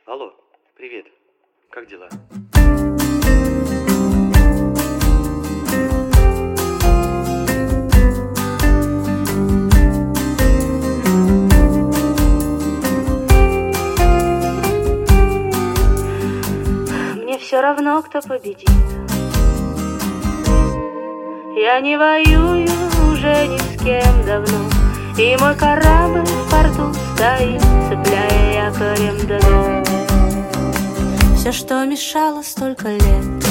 Алло, привет. Как дела? Мне все равно, кто победит. Я не воюю уже ни с кем давно, и мой корабль в порту стоит, цепляя якорем дно. Все, что мешало столько лет,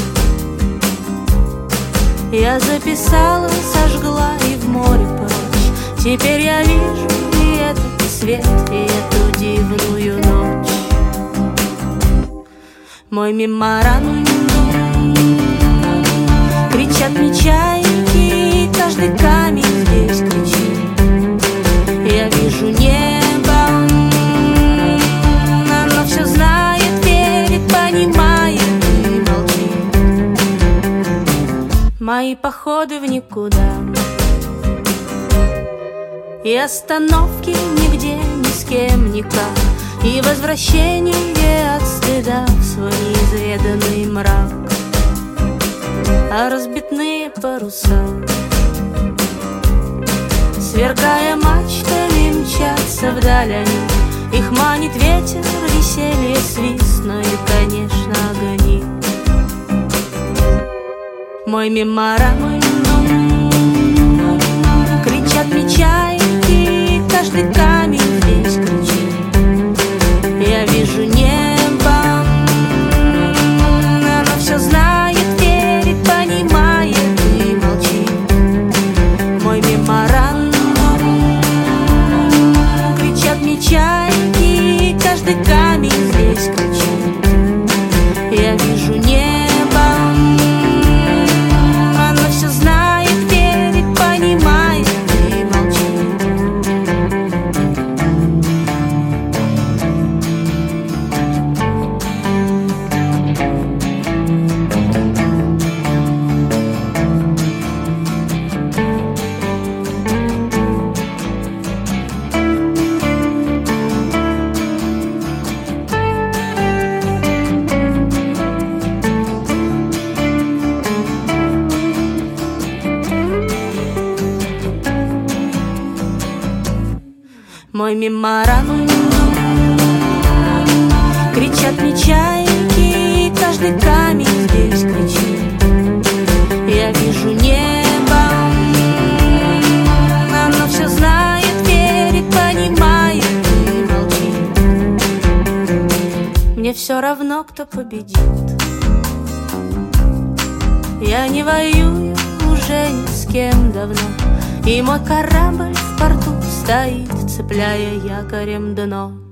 я записала, сожгла и в море прочь. Теперь я вижу и этот свет, и эту дивную ночь. Мой меморандум кричат мне чайки, каждый камень здесь кричит. Я вижу небо, оно все знает, верит, понимает и молчит. Мои походы в никуда и остановки нигде, ни с кем, никак, и возвращение от стыда в свой неизведанный мрак. А разбитные паруса, сверкая мачтами, мчатся вдаль они. Их манит ветер, веселье, свист, ну и, конечно, огни. Мой меморандум кричат мне чайки, каждый камень здесь кричит. Я вижу небо, оно все знает, верит, понимает и молчит. Мой меморандум кричат мне чайки, каждый камень здесь кричит. Я вижу небо, оно все знает, верит, понимает и молчит. Мой меморандум кричат мне чайки, каждый камень здесь кричит. Я вижу небо, оно все знает, верит, понимает и молчит. Мне все равно, кто победит. Я не воюю уже ни с кем давно, и мой корабль в порту стоит, цепляя якорем дно.